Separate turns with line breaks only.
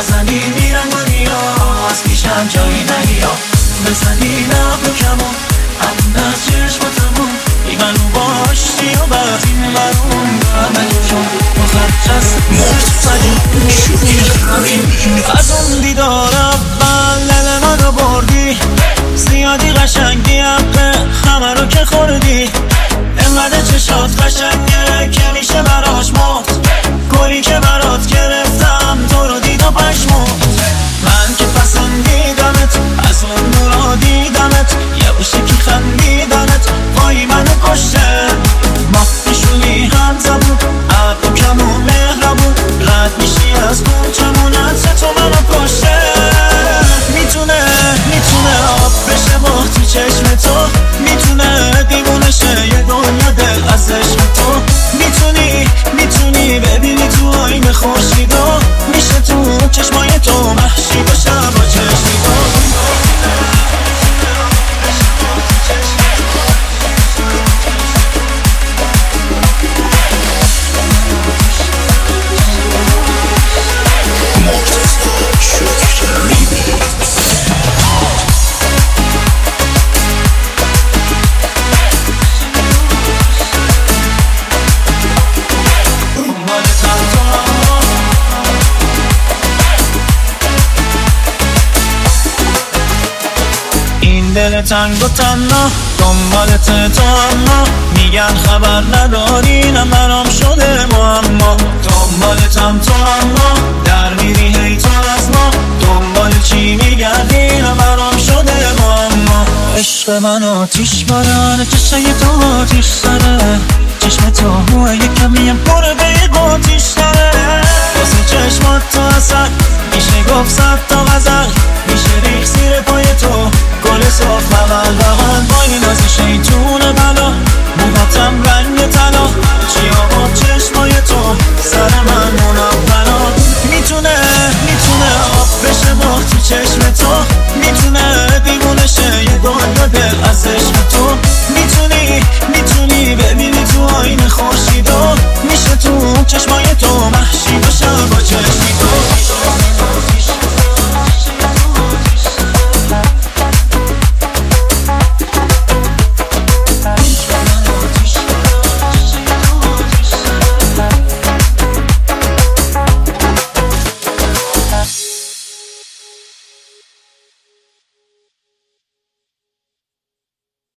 نزنی میرن دنیا از پیشم جایی نگیا بزنی لب و کمون همون از چشماتمون ایمنو باشتی و بعد این برون برمه چون مخرجست از اون دیدار اول دل منو بردی زیادی قشنگی حقه همه رو که خوردی انقدر چشات قشنگه که میشه براش موت گلی که برات گرفتم تو رو دید و پشموت من که پسندیدمت از اون نورا دیدمت یه باشه که خندیدنت وای منو کشته ما پیشونی هم زبون عب و کمون مهربون رد میشی از کوچمونت تو منو کشته میتونه آب بشه با تو چشم تو میتونه دیوونه شه یه دنیا دل از عشق تو میتونی ببینی تو آینه خورشیدا میشه تو چشمای تو محشی باشه با چشمی تو دل تنگ و تنها دنبالت تو اما میگن خبر نداری نه منم شده معما دنبالتم تو اما در میری هی تو از ما دنبال چی میگردی نه منم شده معما عشق من آتیش بارانه چشای تو آتیش سره چشم تو هوه یک کمیم پر به آتیش داره واسه چشمات تو اصل میشه گفت 100 تا غزل میشه ریخ زیر پای تو گل صاف بغل بغل